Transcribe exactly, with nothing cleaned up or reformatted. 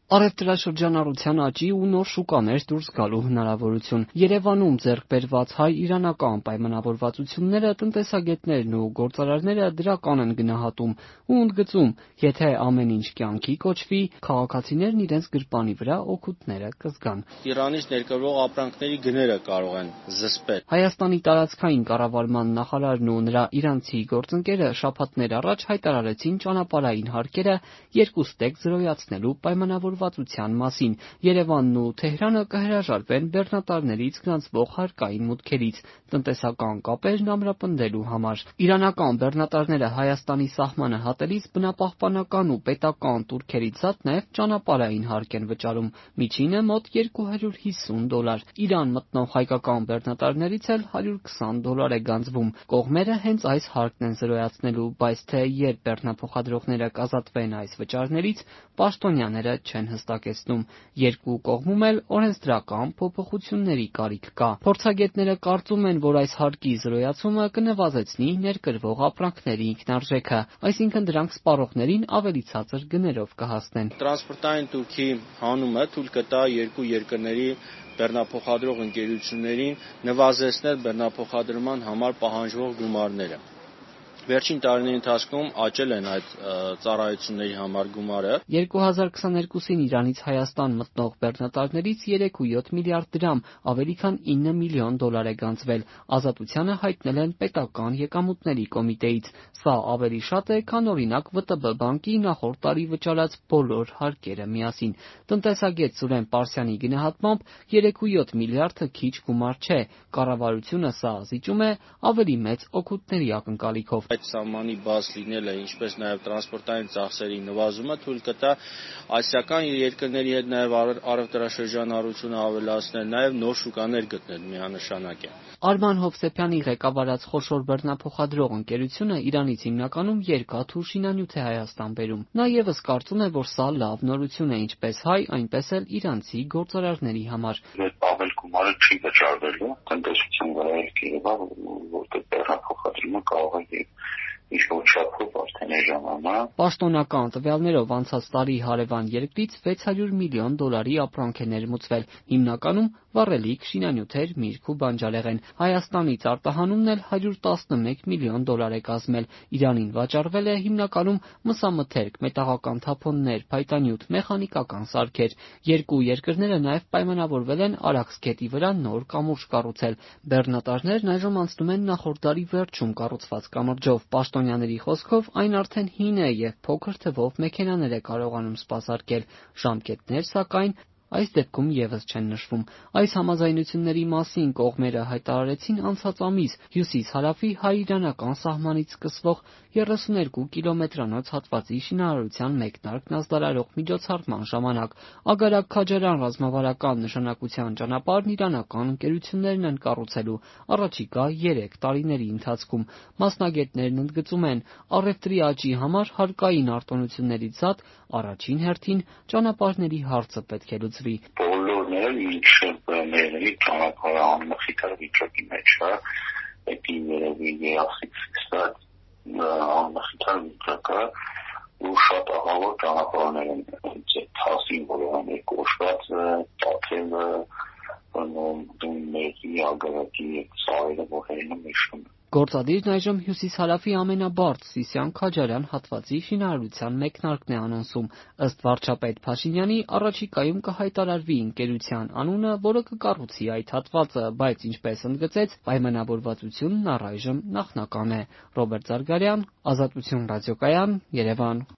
Առևտրաշրջանառության աճի ու նոր շուկաներ դուրս գալու հնարավորություն։ Երևանում ձեռք բերված հայ-իրանական պայմանավորվածությունները տնտեսագետներն ու գործարարները դրական են գնահատում ու ընդգծում, եթե ամեն ինչ կյանքի կոչվի, քաղաքացիներն իրենց գրպանի վրա օգուտները կզգան։ Իրանից ներկրվող ապրանքների գները կարող են զսպել։ Հայաստանի տարածքային կառավարման նախարարն ու նրա իրանցի գործընկերը շաբաթներ առաջ հայտարարեցին ճանապարհային հարկերը երկու ստեկ զրոյացնելու պայմանավորվածության մասին։ Երևանն ու Թեհրանը կհրաժարվեն բեռնատարներից գրանցվող հարկային մուտքերից տնտեսական կապերն ամրապնդելու համար։ Իրանական բեռնատարները Հայաստանի սահմանը հատելիս բնապահպանական ու պետական տուրքերից զատ նաև ճանապարհային հարկ են վճարում։ Միջինը մոտ երկու հարյուր հիսուն դոլար։ Իրան մտնող հայկական բեռնատարներից էլ հարյուր քսան դոլար է գանձվում։ Կողմերը հենց այս հարկն են զրոյացնելու, բայց թե երբ բեռնափոխադրողները կազատվեն այս վճարներից, պաշտոնյաները չեն հստակեցնում։ Երկու կողմում էլ օրենսդրական փոփոխությունների կարիք կա։ Փորձագետները կարծում են, որ այս հարկի զրոյացումը կնվազեցնի ներկրվող ապրանքների ինքնարժեքը, այսինքն դրանք սպառողներին ավելի ցածր գներով կհասնեն։ Տրանսպորտային տուրքի հանումը թույլ կտա երկու երկրների բեռնափոխադրող ընկերություններին նվազեցնել բեռնափոխադրման համար պահանջվող գումարները։ Վերջին տարիների ընթացքում աճել են այդ ծառայությունների համար գումարը։ երկու հազար քսաներկուսին Իրանից Հայաստան մտնող բեռնատարներից երեք ու յոթ միլիարդ դրամ, ավելի քան ինը միլիոն դոլար է գանձվել։ Ազատությանը հայտնել են պետական եկամուտների կոմիտեից։ Սա ավելի շատ է, քան օրինակ ՎՏԲ բանկի նախորդ տարի վճարած բոլոր հարկերը միասին։ Տնտեսագետ Սուրեն Պարսյանի գնահատմամբ երեք ու յոթ միլիարդը քիչ գումար չէ։ Կառավարությունը սա զիջում է ավելի մեծ օգուտների ակնկալիքով։ Այդ սահմանի բաց լինելը, ինչպես նաև տրանսպորտային ծախսերի նվազումը թույլ կտա ասիական երկրների հետ նաև առևտրաշրջանառությունը ավելացնել, նաև նոր շուկաներ գտնել միանշանակ է։ Արման Հովսեփյանի ղեկավարած խոշոր բեռնափոխադրող ընկերությունը Իրանից հիմնականում երկաթ ու շինանյութ է Հայաստան բերում։ Նա ևս կարծում է, որ սա լավ նորություն է ինչպես հայ, այնպես էլ իրանցի գործարարների համար։ Ավել գումարը չի վճարվելու տնտեսության վրա երևա, որտեղ բեռնափոխադրումը կարող է ինչ-որ չափով արդեն էժանանա։ Պաշտոնական տվյալներով անցած տարի հարևան երկրից վեց հարյուր միլիոն դոլարի ապրանք է ներմուծվել, հիմնականում վառելիք, շինանյութեր, միրգ ու բանջարեղեն։ Հայաստանից արտահանումն էլ հարյուր տասնմեկ միլիոն դոլար է կազմել։ Իրանին վաճառվել է հիմնականում մսամթերք, մետաղական թափոններ, փայտանյութ, մեխանիկական սարքեր։ Երկու երկրները նաև պայմանավորվել են Արաքս գետի վրա նոր կամուրջ կառուցել։ Բեռնատարներն այժմ անցնում են նախորդ դարի վերջում կառուցված կամրջով։ Պաշտոնյաների խոսքով այն արդեն հին է և փոքր թվով մեքենաներ է կարողանում սպասարկել։ Ժամկետներ, սակայն, այս դեպքում ևս չեն նշվում։ Այս համաձայնությունների մասին կողմերը հայտարարեցին անցած ամիս հյուսիս-հարավի հայ-իրանական սահմանից սկսվող երեսուներկու կիլոմետրանոց հատվածի շինարարության մեկնարկն ազդարարող միջոցառման ժամանակ։ Ագարակ-Քաջարյան ռազմավարական նշանակության ճանապարհն իրանական ընկերություններն են կառուցելու առաջիկա երեք տարիների ընթացքում։ Մասնագետներն ընդգծում են, առևտրի աճի համար հարկային արտոնություններից զատ առաջին հերթին ճանապարհների հարցը պետք է լուծվի։ Բոլորն էլ ինչ ներելի ճանապարհը անմխիթար վիճակի մեջ է, դա երևի երախիք ստաց անմխիթար վիճակը ու շատ ահավոր ճանապարհներ են թասին, որոնք են կոչված տաթևը, դումների, ագարակի ծայրը, որոնք են միշտ։ Գործադիրն այժմ հյուսիս-հարավի ամենաբարդ Սիսիան-Քաջարյան հատվածի շինարարության մեկնարկն է անոնսում։ Ըստ վարչապետ Փաշինյանի, առաջիկայում կհայտարարվի ընկերության անունը, որը կկառուցի այդ հատվածը, բայց ինչպես ընդգծեց, պայմանավորվածությունն առայժմ նախնական է։ Ռոբերտ Զարգարյան, Ազատություն ռադիոկայան, Երևան։